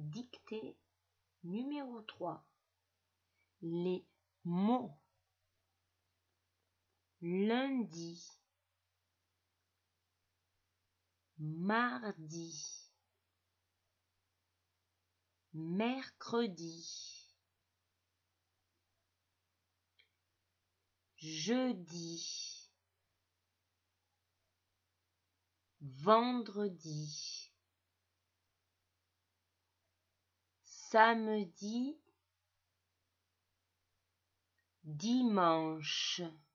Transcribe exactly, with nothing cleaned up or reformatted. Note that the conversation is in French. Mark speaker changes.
Speaker 1: Dictée numéro trois. Les mots. Lundi, mardi, mercredi, jeudi, vendredi, samedi, dimanche.